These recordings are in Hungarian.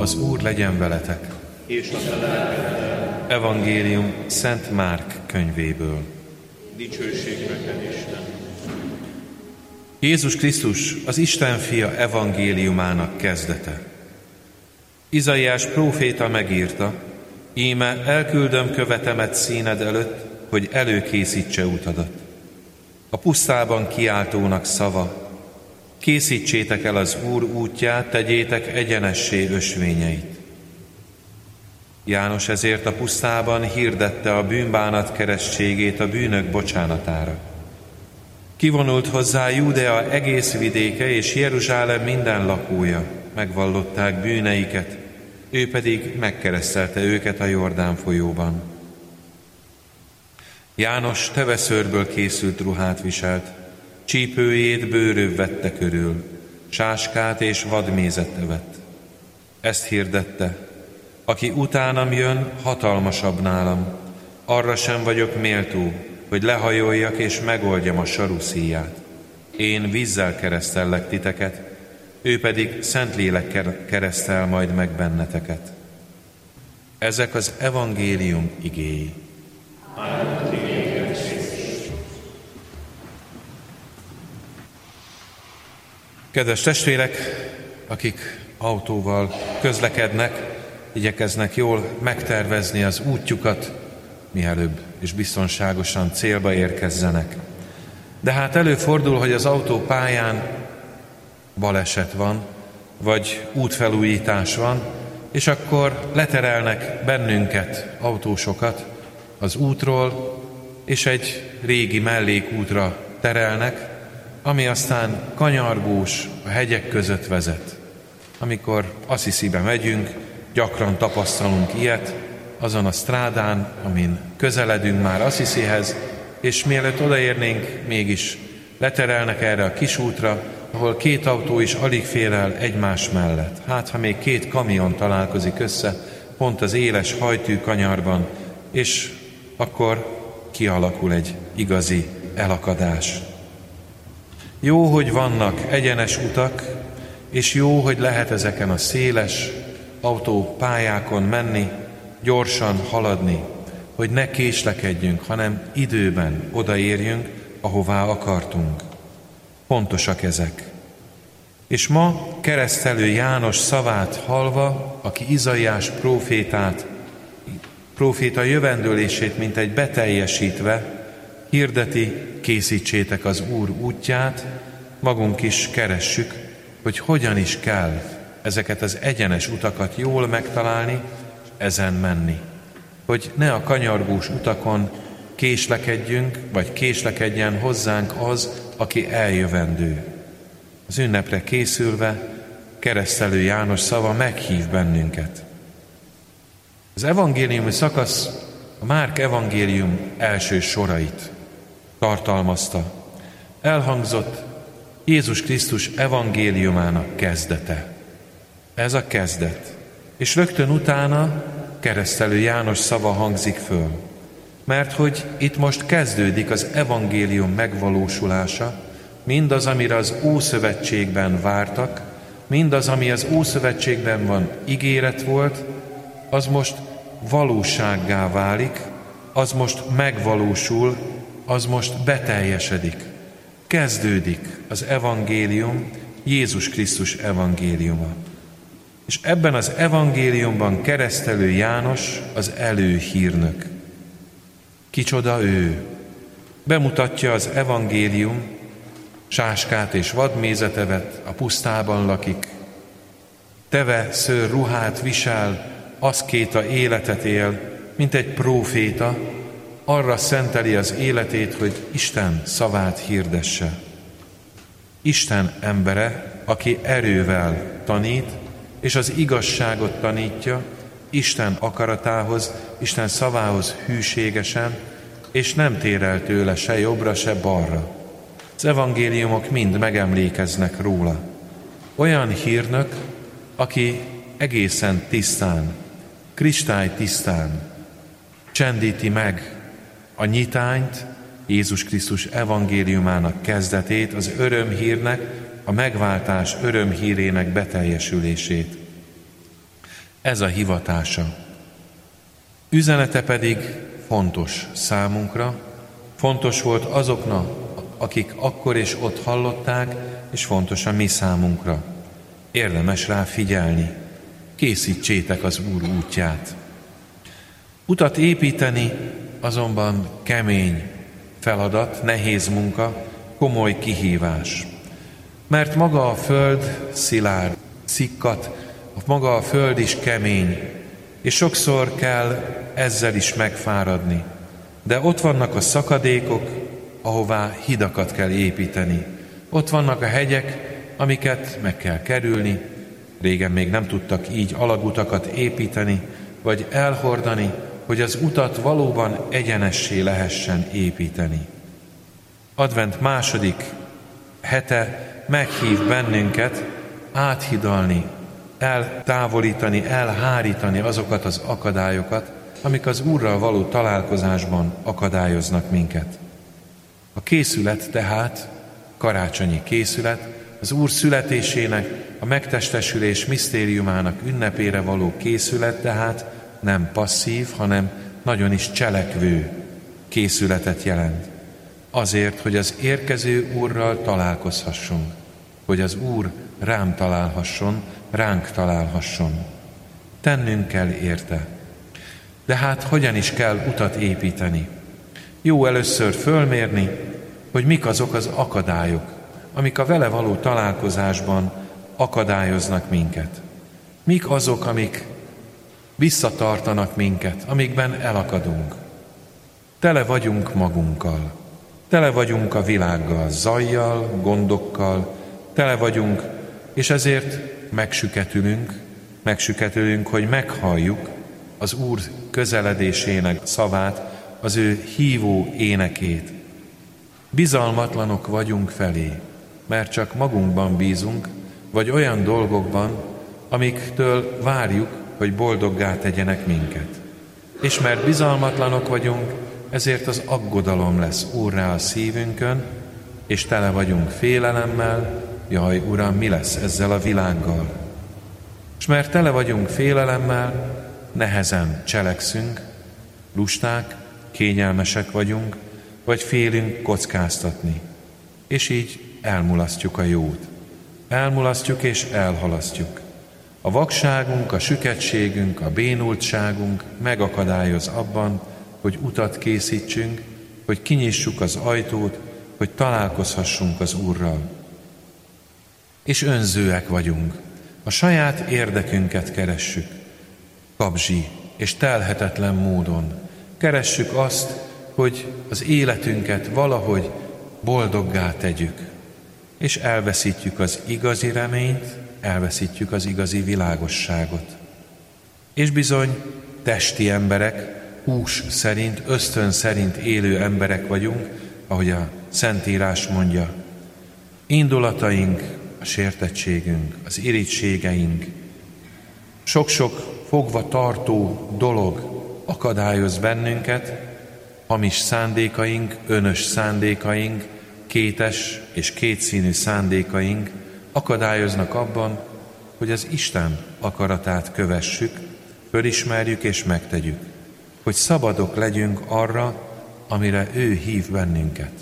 Az Úr legyen veletek. És a te lelkeddel. Evangélium Szent Márk könyvéből. Dicsőség neked, Isten. Jézus Krisztus az Isten fia evangéliumának kezdete. Izaiás próféta megírta: íme elküldöm követemet színed előtt, hogy előkészítse utadat. A pusztában kiáltónak szava: készítsétek el az Úr útját, tegyétek egyenessé ösvényeit. János ezért a pusztában hirdette a bűnbánat keresztségét a bűnök bocsánatára. Kivonult hozzá Júdea egész vidéke és Jeruzsálem minden lakója, megvallották bűneiket, ő pedig megkeresztelte őket a Jordán folyóban. János teveszőrből készült ruhát viselt, csípőjét bőröv vette körül, sáskát és vadmézet evett. Ezt hirdette: aki utánam jön, hatalmasabb nálam, arra sem vagyok méltó, hogy lehajoljak és megoldjam a saruszíját. Én vízzel keresztellek titeket, ő pedig Szentlélek keresztel majd meg benneteket. Ezek az evangélium igéi. Kedves testvérek, akik autóval közlekednek, igyekeznek jól megtervezni az útjukat, mielőbb és biztonságosan célba érkezzenek. De hát előfordul, hogy az autópályán baleset van, vagy útfelújítás van, és akkor leterelnek bennünket, autósokat az útról, és egy régi mellékútra terelnek, ami aztán kanyargós, a hegyek között vezet. Amikor Assisibe megyünk, gyakran tapasztalunk ilyet, azon a strádán, amin közeledünk már Assisihez, és mielőtt odaérnénk, mégis leterelnek erre a kis útra, ahol két autó is alig fér el egymás mellett. Hát, ha még két kamion találkozik össze, pont az éles hajtű kanyarban, és akkor kialakul egy igazi elakadás. Jó, hogy vannak egyenes utak, és jó, hogy lehet ezeken a széles autópályákon menni, gyorsan haladni, hogy ne késlekedjünk, hanem időben odaérjünk, ahová akartunk. Fontosak ezek. És ma keresztelő János szavát hallva, aki Izaiás próféta jövendőlését mintegy beteljesítve hirdeti: készítsétek az Úr útját, magunk is keressük, hogy hogyan is kell ezeket az egyenes utakat jól megtalálni, és ezen menni. Hogy ne a kanyargós utakon késlekedjünk, vagy késlekedjen hozzánk az, aki eljövendő. Az ünnepre készülve keresztelő János szava meghív bennünket. Az evangéliumi szakasz a Márk evangélium első sorait tartalmazta. Elhangzott Jézus Krisztus evangéliumának kezdete. Ez a kezdet. És rögtön utána keresztelő János szava hangzik föl. Mert hogy itt most kezdődik az evangélium megvalósulása, mindaz, amire az Ószövetségben vártak, mindaz, ami az Ószövetségben van ígéret volt, az most valósággá válik, az most megvalósul, az most beteljesedik. Kezdődik az evangélium, Jézus Krisztus evangéliuma. És ebben az evangéliumban keresztelő János az előhírnök. Kicsoda ő? Bemutatja az evangélium, sáskát és vadmézet evett, a pusztában lakik. Teve szőr ruhát visel, aszkéta életet él, mint egy próféta, arra szenteli az életét, hogy Isten szavát hirdesse. Isten embere, aki erővel tanít, és az igazságot tanítja, Isten akaratához, Isten szavához hűségesen, és nem tér el tőle se jobbra, se balra. Az evangéliumok mind megemlékeznek róla. Olyan hírnök, aki egészen tisztán, kristálytisztán csendíti meg a nyitányt, Jézus Krisztus evangéliumának kezdetét, az örömhírnek, a megváltás örömhírének beteljesülését. Ez a hivatása. Üzenete pedig fontos számunkra, fontos volt azoknak, akik akkor és ott hallották, és fontos a mi számunkra. Érdemes rá figyelni. Készítsétek az Úr útját. Utat építeni azonban kemény feladat, nehéz munka, komoly kihívás. Mert maga a föld szilárd, szikkat, maga a föld is kemény, és sokszor kell ezzel is megfáradni. De ott vannak a szakadékok, ahová hidakat kell építeni. Ott vannak a hegyek, amiket meg kell kerülni. Régen még nem tudtak így alagutakat építeni, vagy elhordani, hogy az utat valóban egyenessé lehessen építeni. Advent második hete meghív bennünket áthidalni, eltávolítani, elhárítani azokat az akadályokat, amik az Úrral való találkozásban akadályoznak minket. A készület tehát, karácsonyi készület, az Úr születésének, a megtestesülés misztériumának ünnepére való készület tehát nem passzív, hanem nagyon is cselekvő készületet jelent. Azért, hogy az érkező Úrral találkozhassunk, hogy az Úr rám találhasson, ránk találhasson. Tennünk kell érte. De hát hogyan is kell utat építeni? Jó először fölmérni, hogy mik azok az akadályok, amik a vele való találkozásban akadályoznak minket. Mik azok, amik visszatartanak minket, amikben elakadunk. Tele vagyunk magunkkal, tele vagyunk a világgal, zajjal, gondokkal, tele vagyunk, és ezért megsüketülünk, hogy meghalljuk az Úr közeledésének szavát, az ő hívó énekét. Bizalmatlanok vagyunk felé, mert csak magunkban bízunk, vagy olyan dolgokban, amiktől várjuk, hogy boldoggá tegyenek minket. És mert bizalmatlanok vagyunk, ezért az aggodalom lesz úrrá a szívünkön, és tele vagyunk félelemmel, jaj, Uram, mi lesz ezzel a világgal? És mert tele vagyunk félelemmel, nehezen cselekszünk, lusták, kényelmesek vagyunk, vagy félünk kockáztatni. És így elmulasztjuk a jót. Elmulasztjuk és elhalasztjuk. A vakságunk, a süketségünk, a bénultságunk megakadályoz abban, hogy utat készítsünk, hogy kinyissuk az ajtót, hogy találkozhassunk az Úrral. És önzőek vagyunk. A saját érdekünket keressük. Kabzsi és telhetetlen módon. Keressük azt, hogy az életünket valahogy boldoggá tegyük. És elveszítjük az igazi reményt, elveszítjük az igazi világosságot. És bizony testi emberek, hús szerint, ösztön szerint élő emberek vagyunk, ahogy a Szentírás mondja. Indulataink, a sértettségünk, az irítségeink, sok-sok fogva tartó dolog akadályoz bennünket, hamis szándékaink, önös szándékaink, kétes és kétszínű szándékaink akadályoznak abban, hogy az Isten akaratát kövessük, fölismerjük és megtegyük, hogy szabadok legyünk arra, amire ő hív bennünket.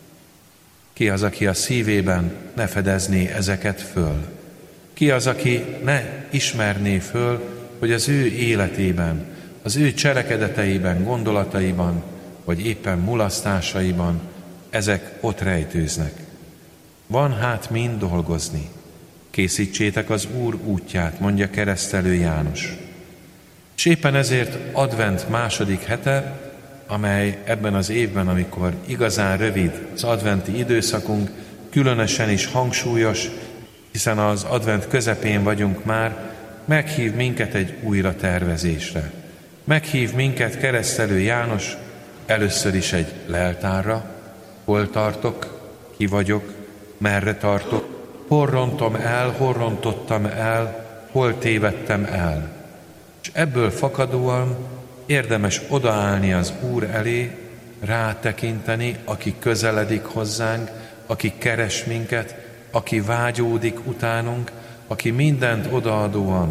Ki az, aki a szívében ne fedezné ezeket föl? Ki az, aki ne ismerné föl, hogy az ő életében, az ő cselekedeteiben, gondolataiban, vagy éppen mulasztásaiban ezek ott rejtőznek? Van hát mind dolgozni. Készítsétek az Úr útját, mondja keresztelő János. És éppen ezért advent második hete, amely ebben az évben, amikor igazán rövid az adventi időszakunk, különösen is hangsúlyos, hiszen az advent közepén vagyunk már, meghív minket egy újra tervezésre. Meghív minket keresztelő János először is egy leltárra, hol tartok, ki vagyok, merre tartok, hol rontom el, hol rontottam el, hol tévedtem el. És ebből fakadóan érdemes odaállni az Úr elé, rátekinteni, aki közeledik hozzánk, aki keres minket, aki vágyódik utánunk, aki mindent odaadóan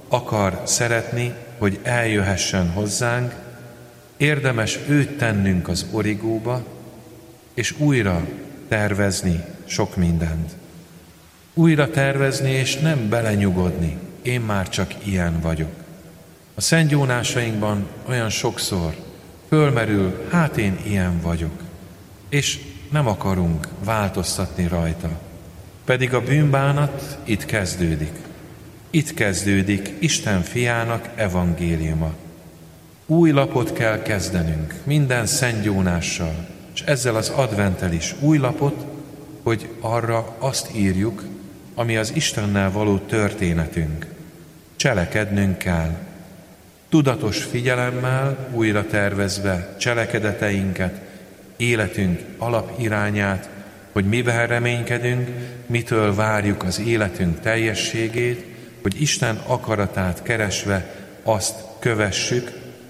akar szeretni, hogy eljöhessen hozzánk, érdemes őt tennünk az origóba, és újra tervezni sok mindent. Újra tervezni, és nem belenyugodni. Én már csak ilyen vagyok. A szentgyónásainkban olyan sokszor fölmerül, hát én ilyen vagyok. És nem akarunk változtatni rajta. Pedig a bűnbánat itt kezdődik. Itt kezdődik Isten fiának evangéliuma. Új lapot kell kezdenünk, minden szentgyónással, és ezzel az adventtel is új lapot, hogy arra azt írjuk, ami az Istennel való történetünk. Cselekednünk kell. Tudatos figyelemmel, újra tervezve cselekedeteinket, életünk alapirányát, hogy miben reménykedünk, mitől várjuk az életünk teljességét, hogy Isten akaratát keresve azt kövessük.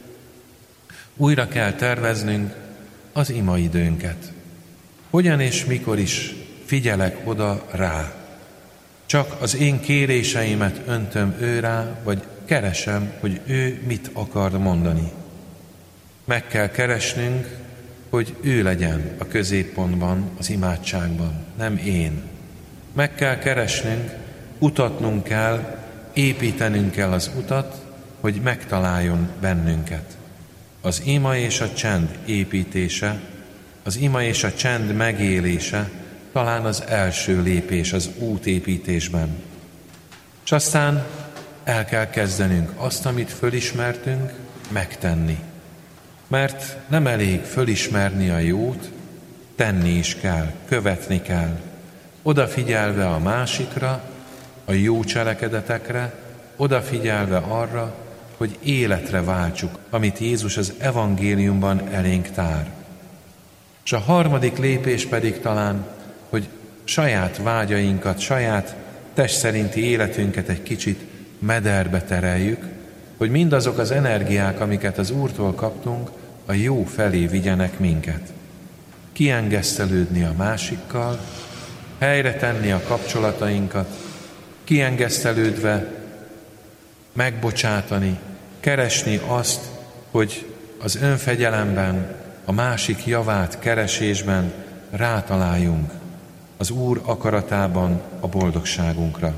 Újra kell terveznünk az imaidőnket. Hogyan és mikor is figyelek oda rá? Csak az én kéréseimet öntöm ő rá, vagy keresem, hogy ő mit akar mondani. Meg kell keresnünk, hogy ő legyen a középpontban, az imádságban, nem én. Meg kell keresnünk, kutatnunk kell, építenünk kell az utat, hogy megtaláljon bennünket. Az ima és a csend építése, az ima és a csend megélése talán az első lépés az útépítésben. És aztán el kell kezdenünk azt, amit fölismertünk, megtenni. Mert nem elég fölismerni a jót, tenni is kell, követni kell. Odafigyelve a másikra, a jó cselekedetekre, odafigyelve arra, hogy életre váltsuk, amit Jézus az evangéliumban elénk tár. És a harmadik lépés pedig talán, hogy saját vágyainkat, saját test szerinti életünket egy kicsit mederbe tereljük, hogy mindazok az energiák, amiket az Úrtól kaptunk, a jó felé vigyenek minket. Kiengesztelődni a másikkal, helyre tenni a kapcsolatainkat, kiengesztelődve megbocsátani, keresni azt, hogy az önfegyelemben, a másik javát keresésben rátaláljunk az Úr akaratában a boldogságunkra.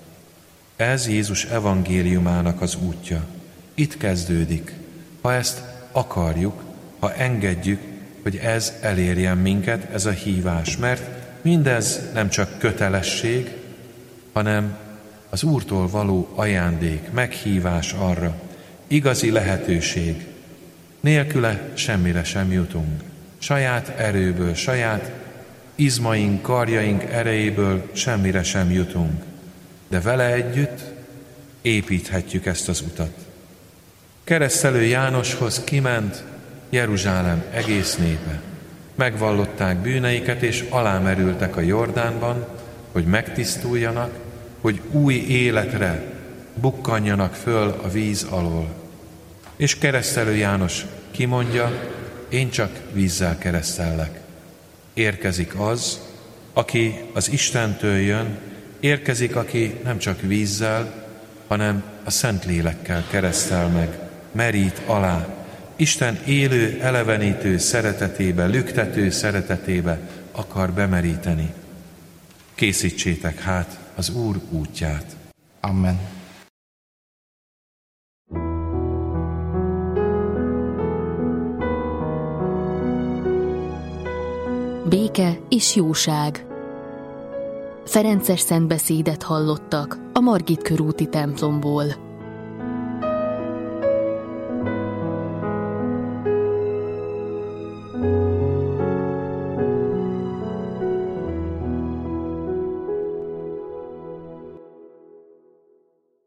Ez Jézus evangéliumának az útja. Itt kezdődik. Ha ezt akarjuk, ha engedjük, hogy ez elérjen minket, ez a hívás. Mert mindez nem csak kötelesség, hanem az Úrtól való ajándék, meghívás arra, igazi lehetőség. Nélküle semmire sem jutunk. Saját erőből, saját izmaink, karjaink erejéből semmire sem jutunk. De vele együtt építhetjük ezt az utat. Keresztelő Jánoshoz kiment Jeruzsálem egész népe. Megvallották bűneiket, és alámerültek a Jordánban, hogy megtisztuljanak, hogy új életre bukkanjanak föl a víz alól. És keresztelő János kimondja, én csak vízzel keresztellek. Érkezik az, aki az Istentől jön, érkezik, aki nem csak vízzel, hanem a Szentlélekkel keresztel meg, merít alá, Isten élő, elevenítő szeretetébe, lüktető szeretetébe akar bemeríteni. Készítsétek hát az Úr útját. Amen. Béke és jóság. Ferences szentbeszédet hallottak a Margit körúti templomból.